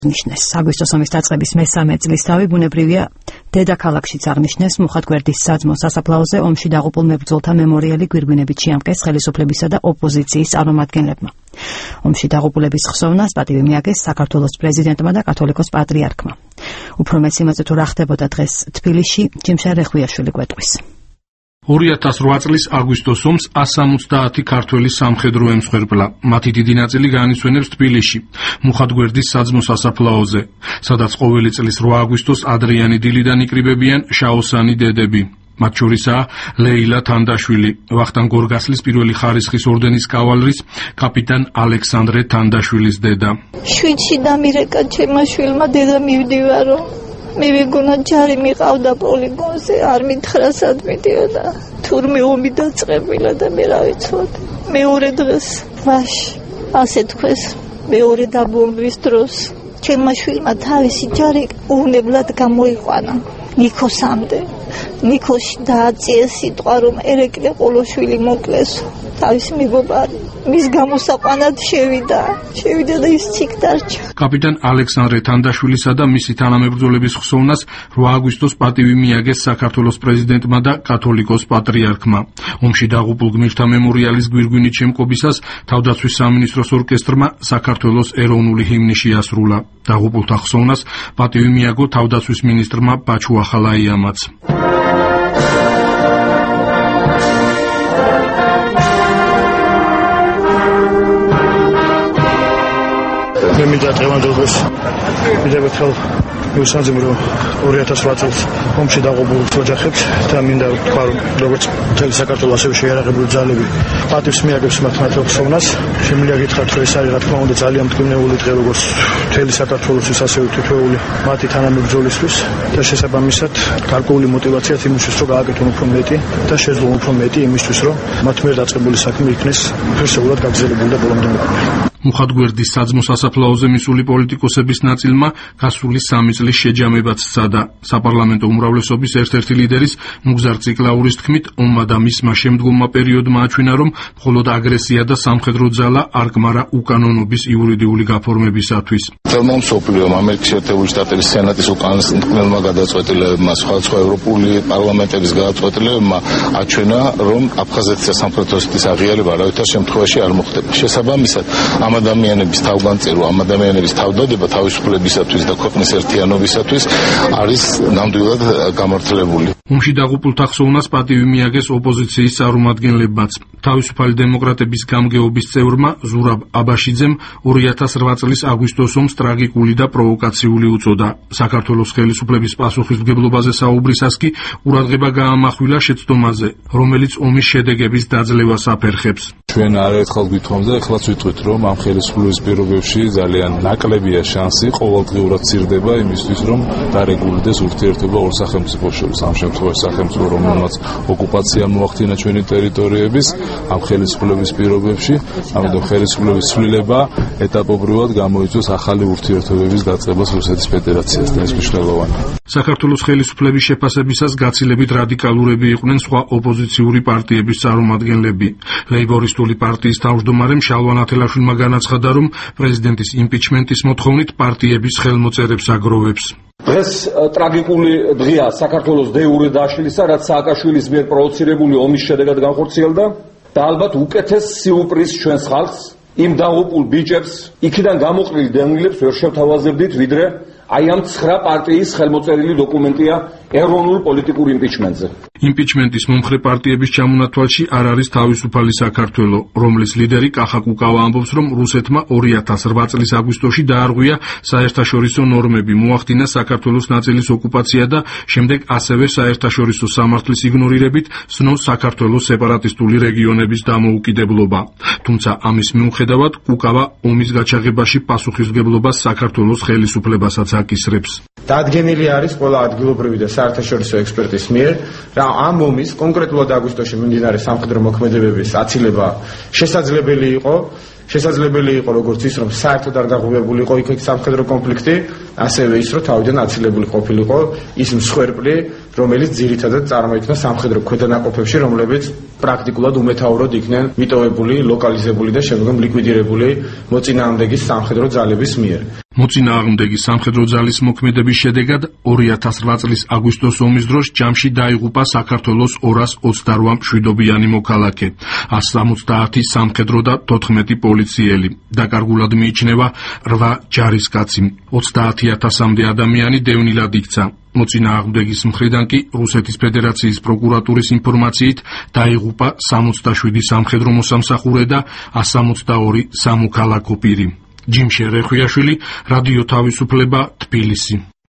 ნიშნეს. აგვისტოს ომის დაწყების მესამე წლისთავი ბუნებრივია დედაქალაქშიც აღნიშნეს მუხათგვერდის საძმო სასაფლაოზე ომში დაღუპულ მებრძოლთა მემორიალი გვირგვინებით შეამკეს ხელისუფლებისა და ოპოზიციის წარმომადგენლებმა. ომში დაღუპულების ხსოვნას პატივი მიაგეს საქართველოს პრეზიდენტმა და კათოლიკოს პატრიარქმა. უფრო მეც იმაზე თუ რა ხდებოდა დღეს თბილისში, ჯიმშარ რეხვიაშვილი გვეტყვის. 2008 წლის აგვისტოს ომს 170 ქართველი სამხედრო ემსხვერპლა. მათი დიდი ნაწილი განისვენებს თბილისში, მუხათგვერდის საძმო სასაფლაოზე, სადაც ყოველი წლის 8 აგვისტოს ადრიანი დილიდან იკრიბებიან შაოსანი დედები. მათ შორისაა ლეილა თანდაშვილი, ვახტანგ გორგასლის პირველი ხარისხის ორდენის კავალრის კაპიტან ალექსანდრე თანდაშვილის დედა. 7-ში დამირეკა ჩემმა შვილმა, დედა მივდივარო. მივიგონა ჯარი მიყავდა პოლიგონზე, არ მითხრა სად მიდიოდა. თურმე ომი დაწყებილა და მე რა ვიცოდი. მეორე დღეს ვაში, ასე თქვეს, მეორე დაბომბვის დროს ჩემმა შვილმა თავისი ჯარი უვნებლად გამოიყვანა ნიქოსამდე. ნიქოში დააწიეს სიტყვა, რომ ერეკლე ყოლოშვილი მოკლეს. თავისი მეგობარი მის გამოსაყვანად შევიდა და ის ციკ დარჩა. კაპიტან ალექსანდრე თანდაშვილისა და მისი თანამებრძოლების ხსოვნას 8 აგვისტოს პატივი მიაგეს საქართველოს პრეზიდენტმა და კათოლიკოს პატრიარქმა. ომში დაღუპულ გმირთა მემორიალის გვირგვინით შემკობისას თავდაცვის სამინისტროს ორკესტრმა საქართველოს ეროვნული ჰიმნი შეასრულა. დაღუპულთა ხსოვნას პატივი მიაგო თავდაცვის მინისტრმა ბაჩუ ახალაიამაც. მე მინდა დღევანდელს მივდივარ მივსაძმრო 2008 წელს ომში დაღუპულ ოჯახებს და მინდა ვთქვა, რომ როგორც მთელი საქართველოს ასევე შეიარაღებული ძალები პატივს მიაგებს მათ ხსოვნას. შემიძლია გითხრათ, რომ ეს არის რა თქმა უნდა ძალიან მტკივნეული დღე, როგორც მთელი საქართველოსთვის, ასევე თითოეული მათი თანამებრძოლისთვის და შესაბამისად გარკვეული მოტივაციაც იმისთვის, რომ გააკეთონ უფრო მეტი და შეძლონ უფრო მეტი იმისთვის, რომ მათ მიერ დაწყებული საქმე იქნეს ფერსეულად გაგრძელებული და ბოლომდე მოკლებული. მუხათგვერდის საძმო სასაფლაოზე მისული პოლიტიკოსების ნაწილმა გასული 3 წლის შეჯამებაც სცადა. საპარლამენტო უმრავლესობის ერთ-ერთი ლიდერის ნუგზარ ციკლაურის თქმით, ომმა და მისმა შემდგომმა პერიოდმა აჩვენა, რომ მხოლოდ აგრესია და სამხედრო ძალა არ გმარა უკანონობის იურიდიული გაფორმებისათვის. თელმა მსოფლიომ, ამერიკის შეერთებული შტატების სენატის უკანონმდებლმა გადაწყვეტილებებმა, სხვა ევროპული პარლამენტების გადაწყვეტილებებმა აჩვენა, რომ აფხაზეთის სამხრეთ ოსეთის აღიარება არავითარ შემთხვევაში არ მოხდება. შესაბამისად, ამ ადამიანების თავგანწირვა, ამ ადამიანების თავდადება თავისუფლებისათვის და ქვეყნის ერთიანობისათვის არის ნამდვილად გამართლებული. ომში დაღუპულთა ხსოვნას პატივი მიაგეს ოპოზიციის წარმომადგენლებმაც. თავისუფალი დემოკრატების გამგეობის წევრმა ზურაბ აბაშიძემ 2008 წლის აგვისტოს ომს ტრაგიკული და პროვოკაციული უწოდა. საქართველოს ხელისუფლების პასუხისმგებლობაზე საუბრისას კი ყურადღება გაამახვილა შეცდომაზე, რომელიც ომის შედეგების დაძლევას აფერხებს. ჩვენ არაერთხელ გვითხოვთ და ეხლაც ვიტყვით, რომ ამ ხელისუფლების პირობებში ძალიან ნაკლებია შანსი ყოველდღიურად ცირდება იმისთვის, რომ დარეგულირდეს ურთიერთობა ორ სახელმწიფოს შორის. ამ შემთხვევაში სახელმწიფო, რომელმაც ოკუპაცია მოახდინა ჩვენი ტერიტორიების, ამ ხელისუფლების პირობებში, ამიტომ ხელისუფლების ცვლილება ეტაპობრივად გამოიწვევს ახალი ურთიერთობების დაწყებას რუსეთის ფედერაციასთან. ეს მნიშვნელოვანია. საქართველოს ხელისუფლების შეფასებისას გაცილებით რადიკალურები იყვნენ სხვა ოპოზიციური პარტიების წარმომადგენლები. ლეიბორისტული პარტიის თავმჯდომარემ შალვა ნათელაშვილმა განაცხადა, რომ პრეზიდენტის იმპიჩმენტის მოთხოვნით პარტიების ხელმოწერებს აგროვებს. დღეს ტრაგიკული დღეა საქართველოს დე-იურე დაშლისა, რაც სააკაშვილის მიერ პროვოცირებული ომის შედეგად განხორციელდა და ალბათ უკეთეს სიუპრიზს ჩვენს ხალხს, იმ დაღუპულ ბიჭებს, იქიდან გამოყრილ დევნილებს ვერ შევთავაზებდით, ვიდრე აი ამ 9 პარტიის ხელმოწერილი დოკუმენტია ეროვნულ პოლიტიკურ იმპიჩმენტზე. იმპიჩმენტის მომხრე პარტიების ჩამონათვალში არ არის თავისუფალი საქართველო, რომლის ლიდერი კახა კუკავა ამბობს, რომ რუსეთმა 2008 წლის აგვისტოში დაარღვია საერთაშორისო ნორმები, მოახდინა საქართველოს ნაწილის ოკუპაცია და შემდეგ ასევე საერთაშორისო სამართლის იგნორირებით სნობს საქართველოს სეპარატისტული რეგიონების დამოუკიდებლობა. თუმცა ამის მიუხედავად კუკავა ომის გაჩაღებაში პასუხისმგებლობას საქართველოს ხელისუფლებასაც აკისრებს. დადგენილი არის ყველა ადგილობრივი და საერთაშორისო ექსპერტის მიერ, რა ამ ომის კონკრეტულად აგვისტოში მიმდინარე სამხედრო მოქმედებების აცილება შესაძლებელი იყო როგორც ის, რომ საერთოდ არ დაღუპებული იყო იქ სამხედრო კონფლიქტი, ასევე ის, რომ თავიდან აცილებული ყოფილიყო ის მსხვერპლი რომელიც ძირითადად წარმოიქმნა სამხედრო ქვედანაყოფებში, რომლებიც პრაქტიკულად უმეთაუროდ იქნენ მიტოვებული, ლოკალიზებული და შემდგომ ლიკვიდირებული მოწინააღმდეგის სამხედრო ძალების მიერ. მოწინააღმდეგის სამხედრო ძალის მოქმედების შედეგად 2008 წლის აგვისტოს ომის დროს ჯამში დაიღუპა საქართველოს 228 მშვიდობიანი მოქალაქე, 170 სამხედრო და 14 პოლიციელი. დაკარგულად მიიჩნევა 8 ჯარისკაცი. 30,000-მდე ადამიანი დევნილად იქცა. მოწინააღმდეგის მხრიდან კი რუსეთის ფედერაციის პროკურატურის ინფორმაციით დაიღუპა 67 სამხედრო მოსამსახურე და 162 სამოქალაქო პირი. ჯიმშე რეხვიაშვილი, რადიო თავისუფლება, თბილისი.